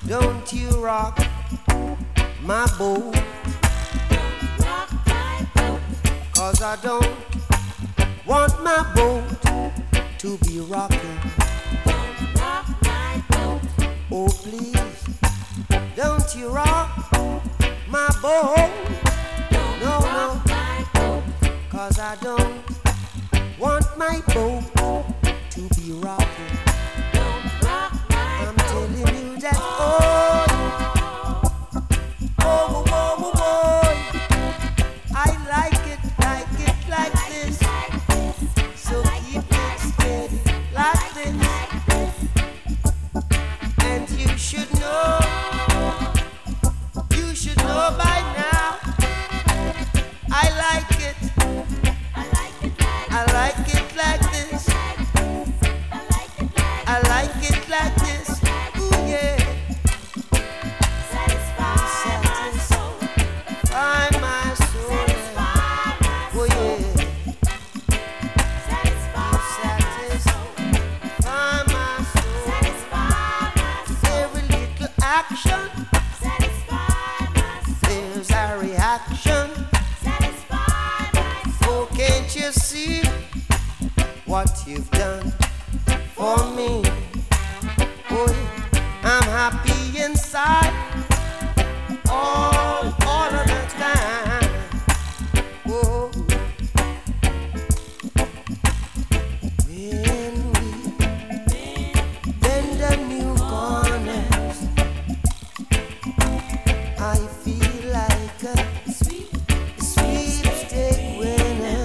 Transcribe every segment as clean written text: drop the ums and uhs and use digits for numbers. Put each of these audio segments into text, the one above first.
Don't you rock my boat, rock my boat. 'cause I don't want my boat to be rocking. Don't rock my boat. Oh please, don't you rock my boat. Don't No, rock no, my boat. 'cause I don't want my boat to be rocking. Don't rock my I'm boat. telling you that, oh, oh, oh, oh, oh, I like it like this. So keep it steady like this. And you should know by now. I like it like this. I like it like this. Ooh yeah. Satisfy my soul. Satisfy my soul. Satisfy my Oh yeah. Satisfy Satisfy my soul. Satisfy my Every little action, Satisfy my there's a reaction. Satisfy my Oh, can't you see what you've done for me? Oh, yeah. I'm happy inside all of the time. Oh, when we bend the new corners, I feel like a sweepstake winner.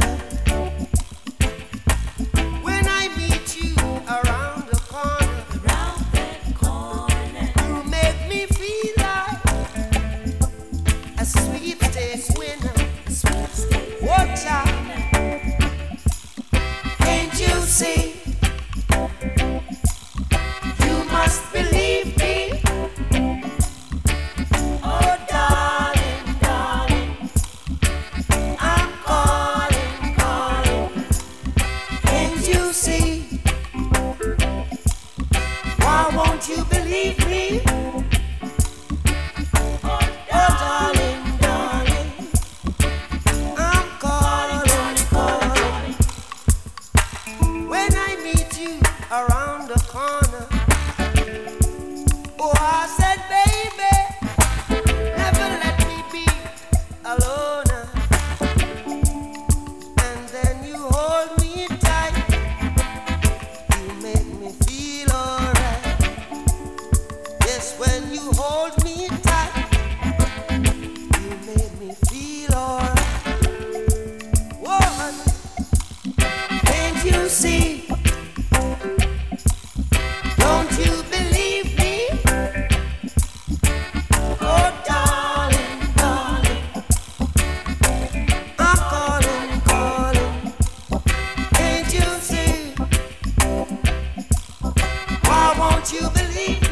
When I meet you around the corner, around that corner. you make me feel like a sweepstakes winner. Watch out, can't you see? You must believe me. Oh darling, darling, I'm calling. Can't you see? Why won't you believe me? Oh darling, darling, I'm calling. When I meet you around the corner, oh I said, baby, never let me be alone. And then you hold me tight, you make me feel alright. Yes, when you hold me tight, you make me feel alright. Whoa, honey, can't you see? Don't you believe me? Oh darling, darling, I'm calling. Can't you see? Why won't you believe